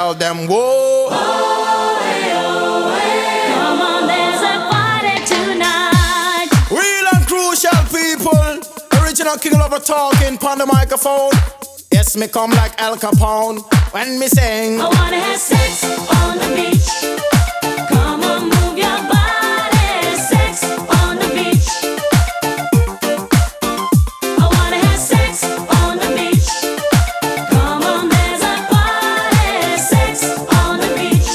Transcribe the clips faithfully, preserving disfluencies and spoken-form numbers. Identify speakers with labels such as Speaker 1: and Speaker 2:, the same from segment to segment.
Speaker 1: gal them. Whoa.
Speaker 2: Oh, hey, oh, hey. Come on, there's a party tonight.
Speaker 1: Real and crucial people. Original king lover talking pon the microphone. Yes, me come like Al Capone when me sing.
Speaker 2: I wanna have sex on the beach. Come on, move your body. Sex on the beach. I wanna have sex on the beach. Come on, there's a party. Sex on the beach.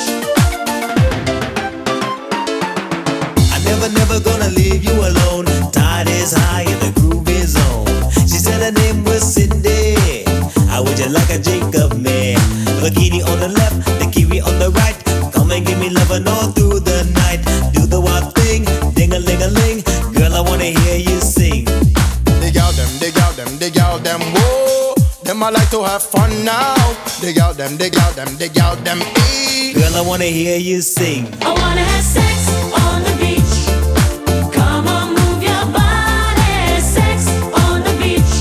Speaker 3: I never, never gonna leave you alone. Tide is high and the groove is on. She said her name was Cindy. How would you like a drink of me? Bikini on the left, the kiwi on the right. Come and give me lovin' all through the night. Do the wild thing, ding-a-ling-a-ling. Girl, I wanna hear you sing.
Speaker 1: Dig out them, dig out them, dig out them. Whoa, them I like to have fun now. Dig out them, dig out them, dig out them. E.
Speaker 3: Girl, I wanna hear you sing.
Speaker 2: I wanna have sex on the beach. Come on, move your body. Sex on the beach.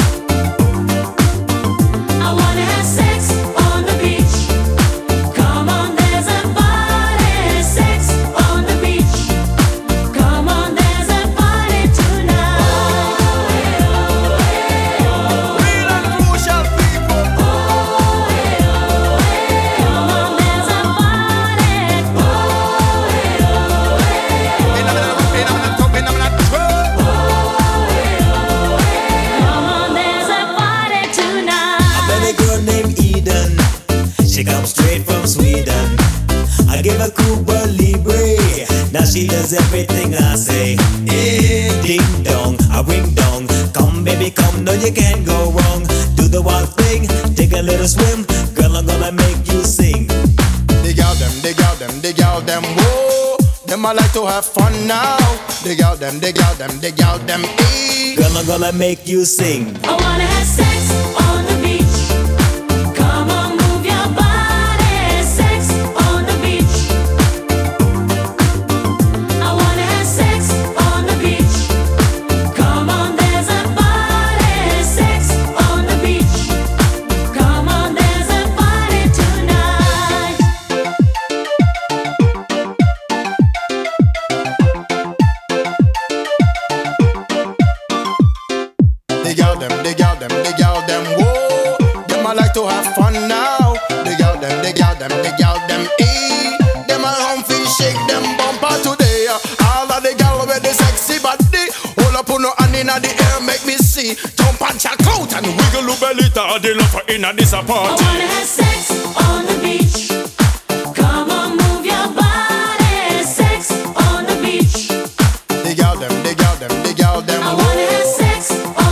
Speaker 2: I wanna have sex on the beach. Come on, there's a party. Sex on the beach. Come on, there's a party tonight. Oh, hey, oh, hey,
Speaker 1: Real and crucial people.
Speaker 2: oh, hey, oh, hey. Come on, there's a party. Oh, hey, oh, hey.
Speaker 1: In a minute, in a minute, come in a minute. Whoa.
Speaker 2: Come on, there's a party tonight.
Speaker 3: I met a girl named Eden. She comes straight from Sweden. I give her Cuba Libre. Now she does everything I say. Eh, ding dong, a ring dong. Come baby, come, no you can't go wrong. Do the wild thing, take a little swim. Girl, I'm gonna make you sing.
Speaker 1: Dig out them, dig out them, dig out them. Whoa, them I like to have fun now. Dig out them, dig out them, dig out them. E.
Speaker 3: Girl, I'm gonna make you sing.
Speaker 2: I wanna have sex on the beach. Come on, move your body. Sex on the beach. I wanna have sex on the beach. Come on, there's a party. Sex on the beach. Come on, there's a party tonight.
Speaker 1: Dig out them, dig out them, dig out them. Whoa, them I like to have fun now. Dig out them, dig out them, dig out them. E. Them a humpy shake them bumper today. All of the gal with the sexy body. Hold up on no hand inna the air, make me see. Jump and check out and wiggle your belly. Ta the love for inna this a
Speaker 2: I
Speaker 1: party.
Speaker 2: wanna have sex on the beach. Come on, move your body. Sex on the beach.
Speaker 1: Dig out them, dig out them, dig out them.
Speaker 2: I wanna have sex